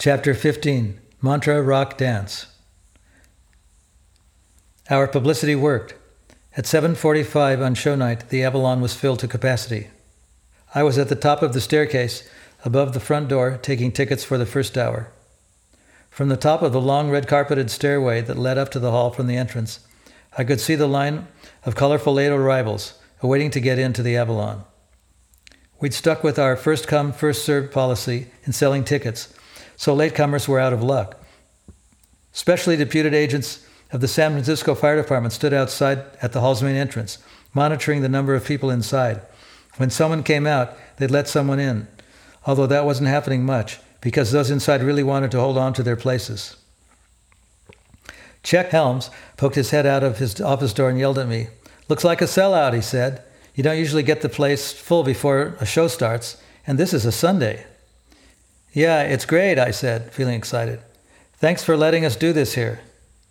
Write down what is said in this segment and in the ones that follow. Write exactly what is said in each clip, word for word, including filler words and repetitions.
Chapter fifteen, Mantra Rock Dance. Our publicity worked. At seven forty-five on show night, the Avalon was filled to capacity. I was at the top of the staircase, above the front door, taking tickets for the first hour. From the top of the long red-carpeted stairway that led up to the hall from the entrance, I could see the line of colorful late arrivals, awaiting to get into the Avalon. We'd stuck with our first-come, first-served policy in selling tickets, so latecomers were out of luck. Specially deputed agents of the San Francisco Fire Department stood outside at the hall's main entrance, monitoring the number of people inside. When someone came out, they'd let someone in, although that wasn't happening much, because those inside really wanted to hold on to their places. Czech Helms poked his head out of his office door and yelled at me. "Looks like a sellout," he said. "You don't usually get the place full before a show starts, and this is a Sunday." "Yeah, it's great," I said, feeling excited. "Thanks for letting us do this here."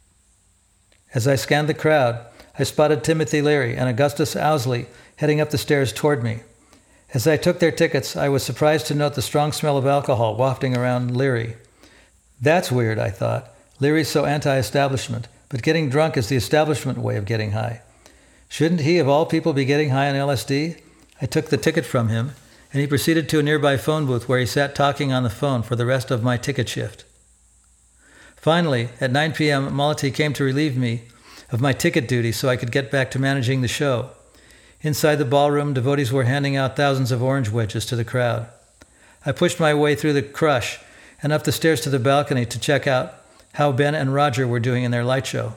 As I scanned the crowd, I spotted Timothy Leary and Augustus Owsley heading up the stairs toward me. As I took their tickets, I was surprised to note the strong smell of alcohol wafting around Leary. That's weird, I thought. Leary's so anti-establishment, but getting drunk is the establishment way of getting high. Shouldn't he, of all people, be getting high on L S D? I took the ticket from him, and he proceeded to a nearby phone booth where he sat talking on the phone for the rest of my ticket shift. Finally, at nine p.m., Malati came to relieve me of my ticket duty so I could get back to managing the show. Inside the ballroom, devotees were handing out thousands of orange wedges to the crowd. I pushed my way through the crush and up the stairs to the balcony to check out how Ben and Roger were doing in their light show.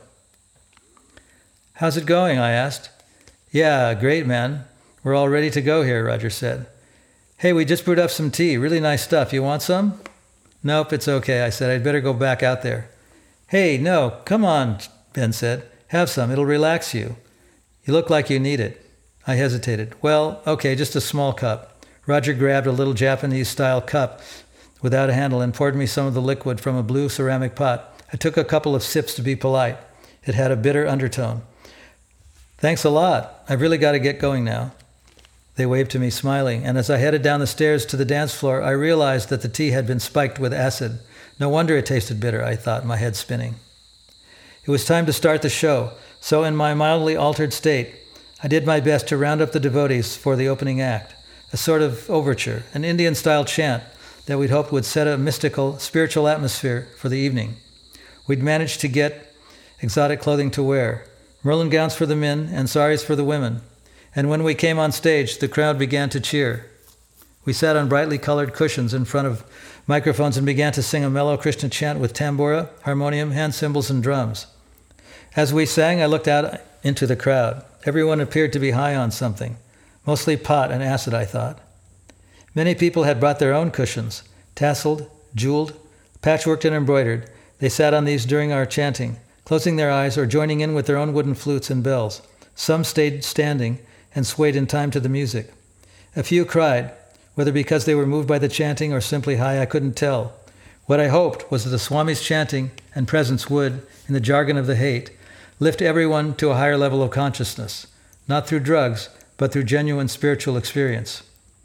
"How's it going?" I asked. "Yeah, great, man. We're all ready to go here," Roger said. "Hey, we just brewed up some tea. Really nice stuff. You want some?" "Nope, it's okay," I said. "I'd better go back out there." "Hey, no, come on," Ben said. "Have some. It'll relax you. You look like you need it." I hesitated. "Well, okay, just a small cup." Roger grabbed a little Japanese-style cup without a handle and poured me some of the liquid from a blue ceramic pot. I took a couple of sips to be polite. It had a bitter undertone. "Thanks a lot. I've really got to get going now." They waved to me, smiling, and as I headed down the stairs to the dance floor, I realized that the tea had been spiked with acid. No wonder it tasted bitter, I thought, my head spinning. It was time to start the show, so in my mildly altered state, I did my best to round up the devotees for the opening act, a sort of overture, an Indian-style chant that we'd hoped would set a mystical, spiritual atmosphere for the evening. We'd managed to get exotic clothing to wear, Merlin gowns for the men and saris for the women. And when we came on stage, the crowd began to cheer. We sat on brightly colored cushions in front of microphones and began to sing a mellow Krishna chant with tambura, harmonium, hand cymbals, and drums. As we sang, I looked out into the crowd. Everyone appeared to be high on something, mostly pot and acid, I thought. Many people had brought their own cushions, tasseled, jeweled, patchworked, and embroidered. They sat on these during our chanting, closing their eyes or joining in with their own wooden flutes and bells. Some stayed standing and swayed in time to the music. A few cried, whether because they were moved by the chanting or simply high, I couldn't tell. What I hoped was that the Swami's chanting and presence would, in the jargon of the hate, lift everyone to a higher level of consciousness, not through drugs, but through genuine spiritual experience.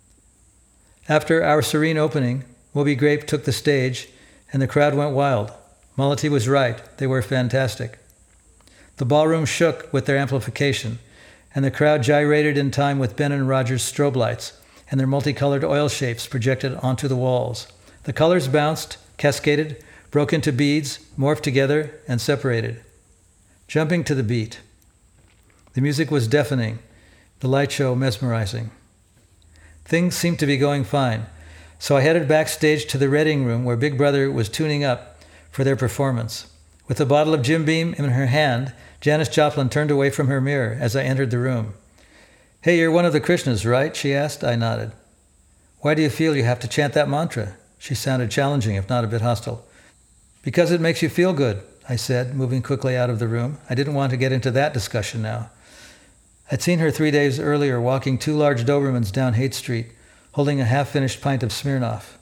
After our serene opening, Moby Grape took the stage, and the crowd went wild. Malati was right. They were fantastic. The ballroom shook with their amplification, and the crowd gyrated in time with Ben and Roger's strobe lights and their multicolored oil shapes projected onto the walls. The colors bounced, cascaded, broke into beads, morphed together, and separated, jumping to the beat. The music was deafening, the light show mesmerizing. Things seemed to be going fine, so I headed backstage to the Reading Room where Big Brother was tuning up for their performance. With a bottle of Jim Beam in her hand, Janis Joplin turned away from her mirror as I entered the room. "Hey, you're one of the Krishnas, right?" she asked. I nodded. "Why do you feel you have to chant that mantra?" She sounded challenging, if not a bit hostile. "Because it makes you feel good," I said, moving quickly out of the room. I didn't want to get into that discussion now. I'd seen her three days earlier walking two large Dobermans down Haight Street, holding a half-finished pint of Smirnoff.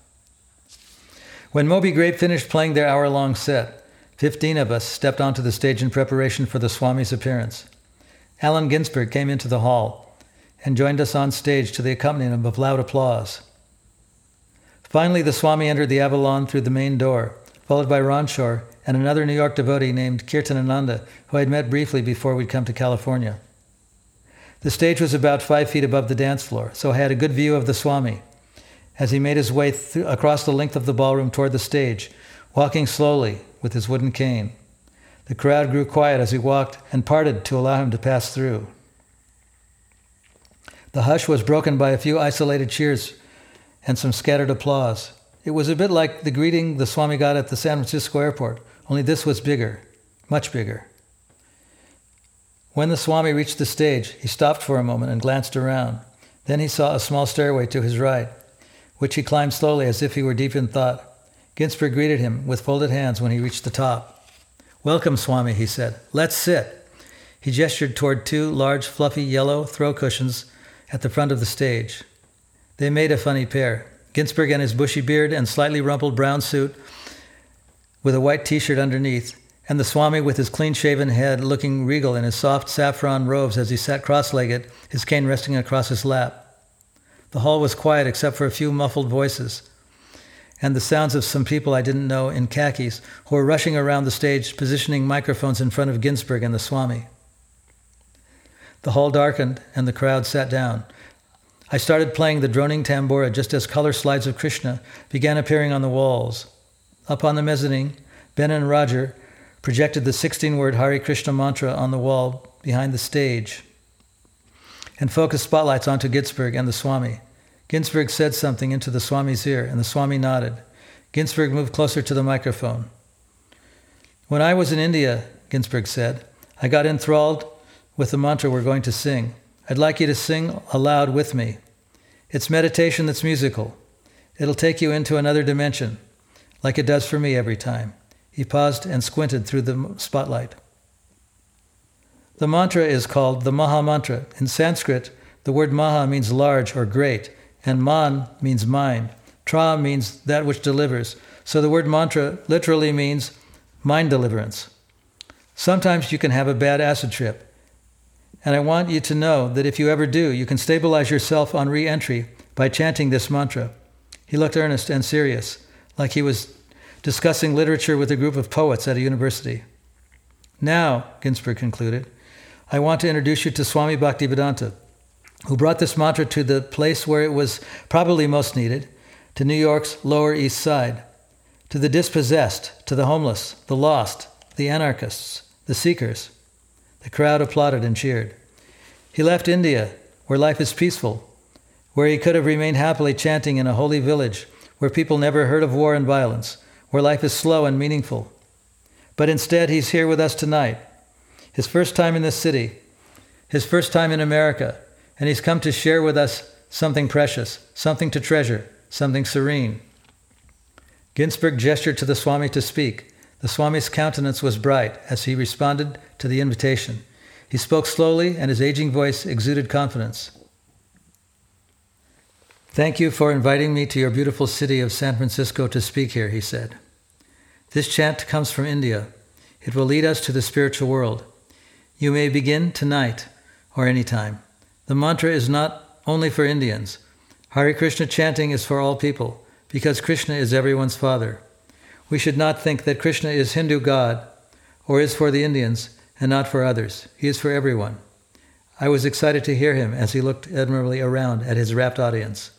When Moby Grape finished playing their hour-long set, fifteen of us stepped onto the stage in preparation for the Swami's appearance. Allen Ginsberg came into the hall and joined us on stage to the accompaniment of loud applause. Finally, the Swami entered the Avalon through the main door, followed by Ranshore and another New York devotee named Kirtanananda, who I had met briefly before we'd come to California. The stage was about five feet above the dance floor, so I had a good view of the Swami as he made his way th- across the length of the ballroom toward the stage, walking slowly with his wooden cane. The crowd grew quiet as he walked and parted to allow him to pass through. The hush was broken by a few isolated cheers and some scattered applause. It was a bit like the greeting the Swami got at the San Francisco airport, only this was bigger, much bigger. When the Swami reached the stage, he stopped for a moment and glanced around. Then he saw a small stairway to his right, which he climbed slowly as if he were deep in thought. Ginsberg greeted him with folded hands when he reached the top. "Welcome, Swami," he said. "Let's sit." He gestured toward two large, fluffy yellow throw cushions at the front of the stage. They made a funny pair. Ginsberg and his bushy beard and slightly rumpled brown suit with a white t-shirt underneath, and the Swami with his clean-shaven head looking regal in his soft saffron robes as he sat cross-legged, his cane resting across his lap. The hall was quiet except for a few muffled voices and the sounds of some people I didn't know in khakis who were rushing around the stage, positioning microphones in front of Ginsberg and the Swami. The hall darkened and the crowd sat down. I started playing the droning tambura just as color slides of Krishna began appearing on the walls. Up on the mezzanine, Ben and Roger projected the sixteen-word Hare Krishna mantra on the wall behind the stage and focused spotlights onto Ginsberg and the Swami. Ginsberg said something into the Swami's ear, and the Swami nodded. Ginsberg moved closer to the microphone. "When I was in India," Ginsberg said, "I got enthralled with the mantra we're going to sing. I'd like you to sing aloud with me. It's meditation that's musical. It'll take you into another dimension, like it does for me every time." He paused and squinted through the spotlight. The mantra is called the Maha Mantra. In Sanskrit, the word Maha means large or great, and Man means mind. Tra means that which delivers. So the word mantra literally means mind deliverance. Sometimes you can have a bad acid trip, and I want you to know that if you ever do, you can stabilize yourself on re-entry by chanting this mantra. He looked earnest and serious, like he was discussing literature with a group of poets at a university. "Now," Ginsberg concluded, "I want to introduce you to Swami Bhaktivedanta, who brought this mantra to the place where it was probably most needed, to New York's Lower East Side, to the dispossessed, to the homeless, the lost, the anarchists, the seekers." The crowd applauded and cheered. He left India, where life is peaceful, where he could have remained happily chanting in a holy village, where people never heard of war and violence, where life is slow and meaningful. But instead, he's here with us tonight. His first time in this city, his first time in America, and he's come to share with us something precious, something to treasure, something serene. Ginsberg gestured to the Swami to speak. The Swami's countenance was bright as he responded to the invitation. He spoke slowly, and his aging voice exuded confidence. "Thank you for inviting me to your beautiful city of San Francisco to speak here," he said. "This chant comes from India. It will lead us to the spiritual world. You may begin tonight or any time. The mantra is not only for Indians. Hare Krishna chanting is for all people, because Krishna is everyone's father. We should not think that Krishna is Hindu God or is for the Indians and not for others. He is for everyone." I was excited to hear him as he looked admirably around at his rapt audience.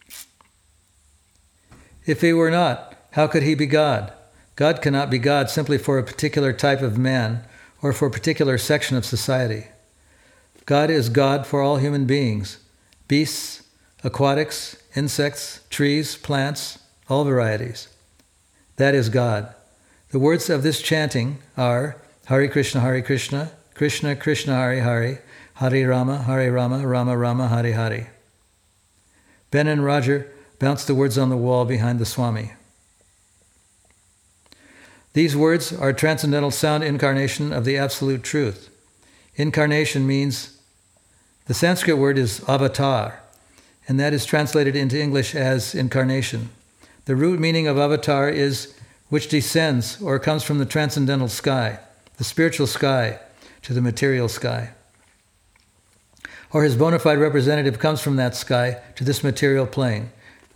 If he were not, how could he be God? God cannot be God simply for a particular type of man or for a particular section of society. God is God for all human beings, beasts, aquatics, insects, trees, plants, all varieties. That is God. The words of this chanting are Hare Krishna, Hare Krishna, Krishna Krishna, Hare Hare, Hare Rama, Hare Rama, Rama Rama, Hare Hare. Ben and Roger bounced the words on the wall behind the Swami. These words are a transcendental sound incarnation of the absolute truth. Incarnation means, the Sanskrit word is avatar, and that is translated into English as incarnation. The root meaning of avatar is which descends or comes from the transcendental sky, the spiritual sky, to the material sky. Or his bona fide representative comes from that sky to this material plane.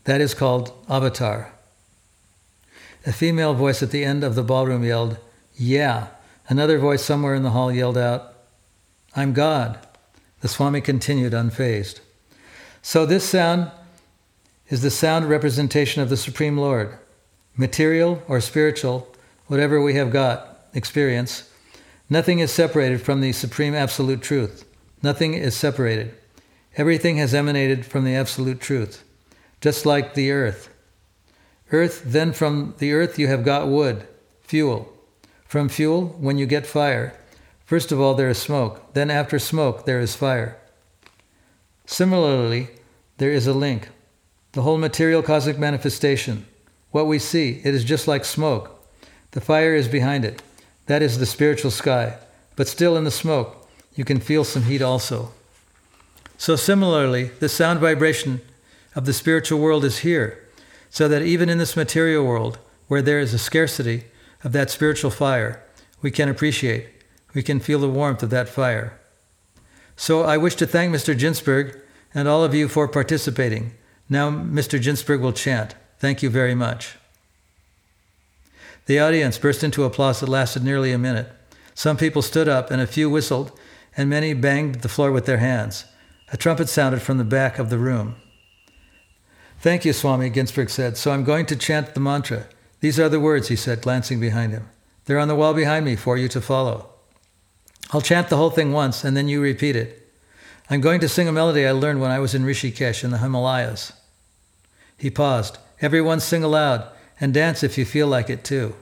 That is called avatar. A female voice at the end of the ballroom yelled, "Yeah." Another voice somewhere in the hall yelled out, "I'm God." The Swami continued unfazed. So this sound is the sound representation of the Supreme Lord. Material or spiritual, whatever we have got, experience, nothing is separated from the Supreme Absolute Truth. Nothing is separated. Everything has emanated from the Absolute Truth, just like the earth. Earth, then from the earth you have got wood, fuel. From fuel, when you get fire, first of all there is smoke, then after smoke there is fire. Similarly, there is a link. The whole material cosmic manifestation, what we see, it is just like smoke. The fire is behind it. That is the spiritual sky. But still in the smoke, you can feel some heat also. So similarly, the sound vibration of the spiritual world is here, so that even in this material world, where there is a scarcity of that spiritual fire, we can appreciate, we can feel the warmth of that fire. So I wish to thank Mister Ginsberg and all of you for participating. Now Mister Ginsberg will chant. Thank you very much. The audience burst into applause that lasted nearly a minute. Some people stood up and a few whistled, and many banged the floor with their hands. A trumpet sounded from the back of the room. "Thank you, Swami," Ginsberg said. "So I'm going to chant the mantra. These are the words," he said, glancing behind him. "They're on the wall behind me for you to follow. I'll chant the whole thing once, and then you repeat it. I'm going to sing a melody I learned when I was in Rishikesh in the Himalayas." He paused. "Everyone sing aloud, and dance if you feel like it too."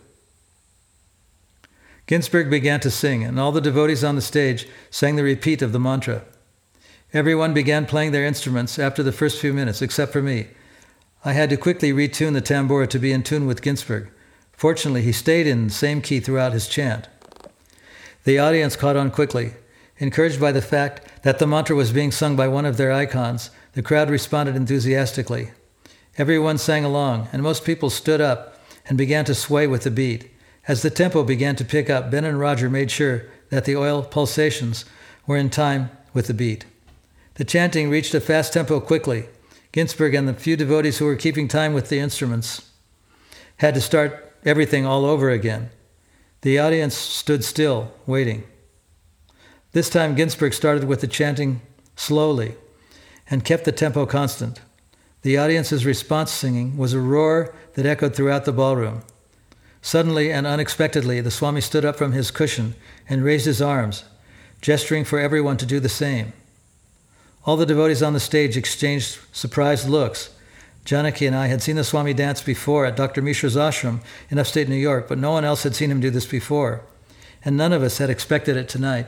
Ginsberg began to sing, and all the devotees on the stage sang the repeat of the mantra. Everyone began playing their instruments after the first few minutes, except for me. I had to quickly retune the tambura to be in tune with Ginsberg. Fortunately, he stayed in the same key throughout his chant. The audience caught on quickly. Encouraged by the fact that the mantra was being sung by one of their icons, the crowd responded enthusiastically. Everyone sang along, and most people stood up and began to sway with the beat. As the tempo began to pick up, Ben and Roger made sure that the oil pulsations were in time with the beat. The chanting reached a fast tempo quickly. Ginsberg and the few devotees who were keeping time with the instruments had to start everything all over again. The audience stood still, waiting. This time Ginsberg started with the chanting slowly and kept the tempo constant. The audience's response singing was a roar that echoed throughout the ballroom. Suddenly and unexpectedly, the Swami stood up from his cushion and raised his arms, gesturing for everyone to do the same. All the devotees on the stage exchanged surprised looks. Janaki and I had seen the Swami dance before at Doctor Mishra's ashram in upstate New York, but no one else had seen him do this before, and none of us had expected it tonight.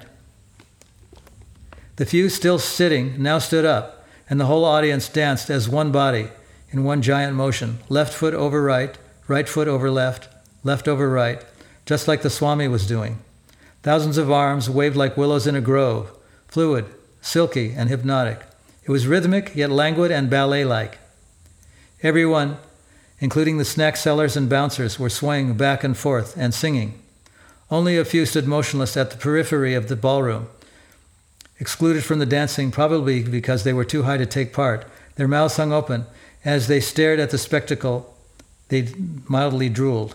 The few still sitting now stood up, and the whole audience danced as one body in one giant motion, left foot over right, right foot over left, left over right, just like the Swami was doing. Thousands of arms waved like willows in a grove, fluid, silky, and hypnotic. It was rhythmic, yet languid and ballet-like. Everyone, including the snack sellers and bouncers, were swaying back and forth and singing. Only a few stood motionless at the periphery of the ballroom, excluded from the dancing probably because they were too high to take part. Their mouths hung open. As they stared at the spectacle, they mildly drooled.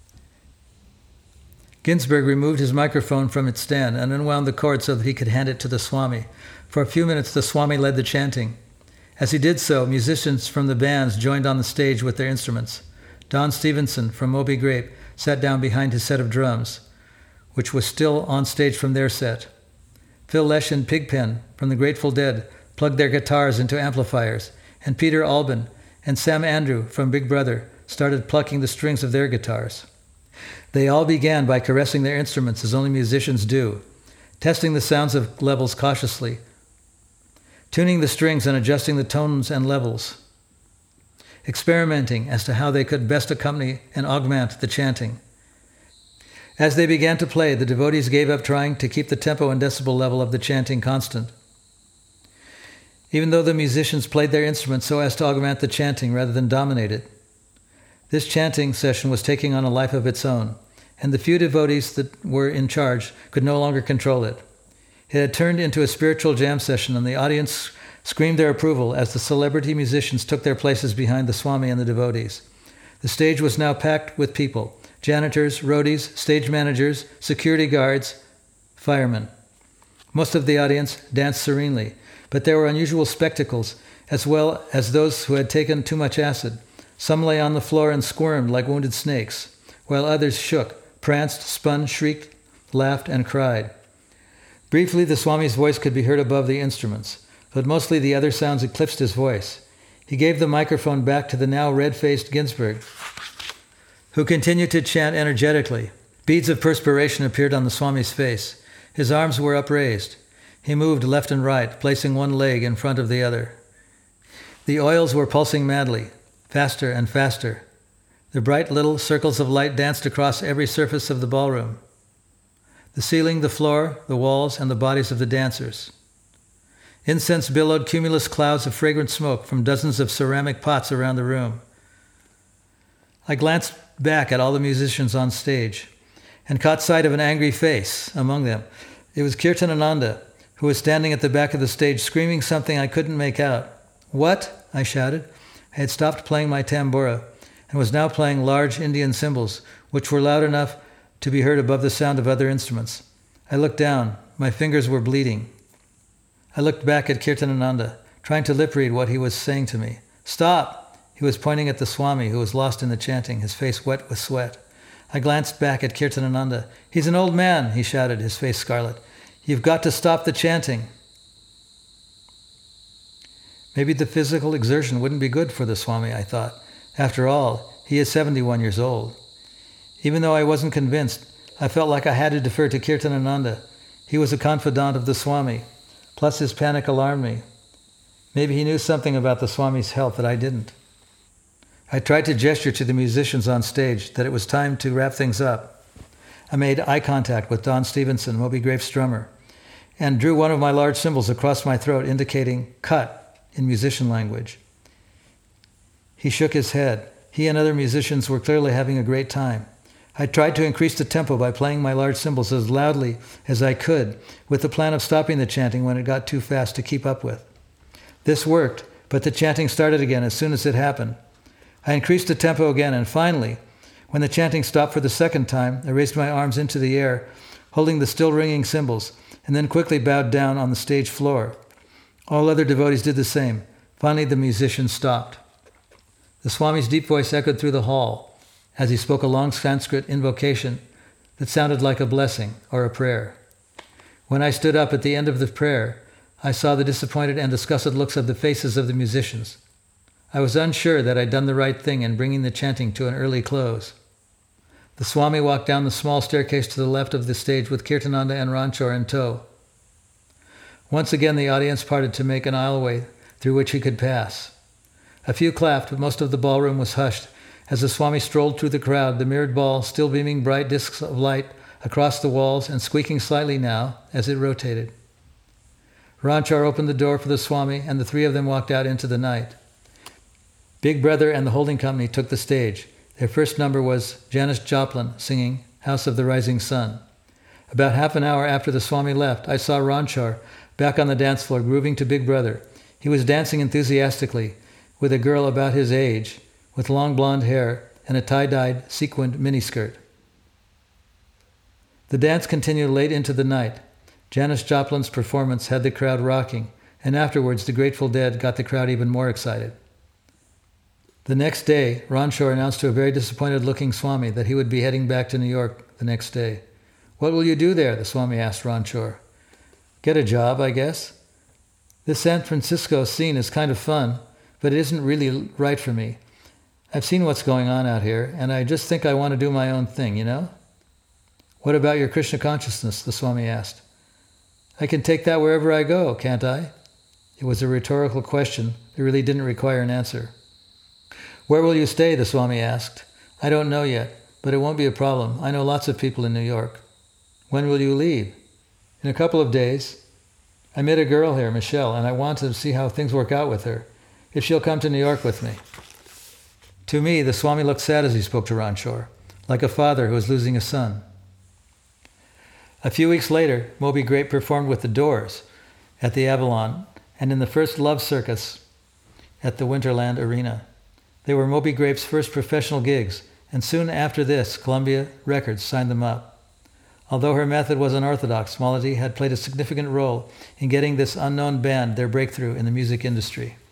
Ginsberg removed his microphone from its stand and unwound the cord so that he could hand it to the Swami. For a few minutes, the Swami led the chanting. As he did so, musicians from the bands joined on the stage with their instruments. Don Stevenson from Moby Grape sat down behind his set of drums, which was still on stage from their set. Phil Lesh and Pigpen from the Grateful Dead plugged their guitars into amplifiers, and Peter Albin and Sam Andrew from Big Brother started plucking the strings of their guitars. They all began by caressing their instruments as only musicians do, testing the sounds of levels cautiously, tuning the strings and adjusting the tones and levels, experimenting as to how they could best accompany and augment the chanting. As they began to play, the devotees gave up trying to keep the tempo and decibel level of the chanting constant. Even though the musicians played their instruments so as to augment the chanting rather than dominate it, this chanting session was taking on a life of its own, and the few devotees that were in charge could no longer control it. It had turned into a spiritual jam session, and the audience screamed their approval as the celebrity musicians took their places behind the Swami and the devotees. The stage was now packed with people: janitors, roadies, stage managers, security guards, firemen. Most of the audience danced serenely, but there were unusual spectacles, as well as those who had taken too much acid. Some lay on the floor and squirmed like wounded snakes, while others shook, pranced, spun, shrieked, laughed, and cried. Briefly, the Swami's voice could be heard above the instruments, but mostly the other sounds eclipsed his voice. He gave the microphone back to the now red-faced Ginsberg, who continued to chant energetically. Beads of perspiration appeared on the Swami's face. His arms were upraised. He moved left and right, placing one leg in front of the other. The oils were pulsing madly, faster and faster. The bright little circles of light danced across every surface of the ballroom: the ceiling, the floor, the walls, and the bodies of the dancers. Incense billowed cumulus clouds of fragrant smoke from dozens of ceramic pots around the room. I glanced back at all the musicians on stage and caught sight of an angry face among them. It was Kirtanananda, who was standing at the back of the stage screaming something I couldn't make out. "What?" I shouted. I had stopped playing my tambura and was now playing large Indian cymbals, which were loud enough to be heard above the sound of other instruments. I looked down. My fingers were bleeding. I looked back at Kirtanananda, trying to lip-read what he was saying to me. "Stop!" He was pointing at the Swami, who was lost in the chanting, his face wet with sweat. I glanced back at Kirtanananda. "He's an old man," he shouted, his face scarlet. "You've got to stop the chanting." Maybe the physical exertion wouldn't be good for the Swami, I thought. After all, he is seventy-one years old. Even though I wasn't convinced, I felt like I had to defer to Kirtanananda. He was a confidant of the Swami. Plus his panic alarmed me. Maybe he knew something about the Swami's health that I didn't. I tried to gesture to the musicians on stage that it was time to wrap things up. I made eye contact with Don Stevenson, Moby Grape's drummer, and drew one of my large cymbals across my throat, indicating "cut" in musician language. He shook his head. He and other musicians were clearly having a great time. I tried to increase the tempo by playing my large cymbals as loudly as I could, with the plan of stopping the chanting when it got too fast to keep up with. This worked, but the chanting started again as soon as it happened. I increased the tempo again, and finally, when the chanting stopped for the second time, I raised my arms into the air, holding the still ringing cymbals, and then quickly bowed down on the stage floor. All other devotees did the same. Finally, the musicians stopped. The Swami's deep voice echoed through the hall as he spoke a long Sanskrit invocation that sounded like a blessing or a prayer. When I stood up at the end of the prayer, I saw the disappointed and disgusted looks of the faces of the musicians. I was unsure that I'd done the right thing in bringing the chanting to an early close. The Swami walked down the small staircase to the left of the stage with Kirtananda and Ranchor in tow. Once again the audience parted to make an aisleway through which he could pass. A few clapped, but most of the ballroom was hushed as the Swami strolled through the crowd, the mirrored ball still beaming bright discs of light across the walls and squeaking slightly now as it rotated. Ranchor opened the door for the Swami, and the three of them walked out into the night. Big Brother and the holding company took the stage. Their first number was Janis Joplin singing House of the Rising Sun. About half an hour after the Swami left, I saw Ranchor back on the dance floor grooving to Big Brother. He was dancing enthusiastically with a girl about his age, with long blonde hair and a tie-dyed sequined miniskirt. The dance continued late into the night. Janis Joplin's performance had the crowd rocking, and afterwards the Grateful Dead got the crowd even more excited. The next day, Ranchor announced to a very disappointed-looking Swami that he would be heading back to New York the next day. "What will you do there?" the Swami asked Ranchor. "Get a job, I guess. This San Francisco scene is kind of fun, but it isn't really right for me. I've seen what's going on out here, and I just think I want to do my own thing, you know?" "What about your Krishna consciousness?" the Swami asked. "I can take that wherever I go, can't I?" It was a rhetorical question that really didn't require an answer. "Where will you stay?" the Swami asked. "I don't know yet, but it won't be a problem. I know lots of people in New York." "When will you leave?" "In a couple of days. I met a girl here, Michelle, and I want to see how things work out with her, if she'll come to New York with me." To me, the Swami looked sad as he spoke to Ranchor, like a father who is losing a son. A few weeks later, Moby Grape performed with the Doors at the Avalon and in the first Love Circus at the Winterland Arena. They were Moby Grape's first professional gigs, and soon after this, Columbia Records signed them up. Although her method was unorthodox, Smallity had played a significant role in getting this unknown band their breakthrough in the music industry.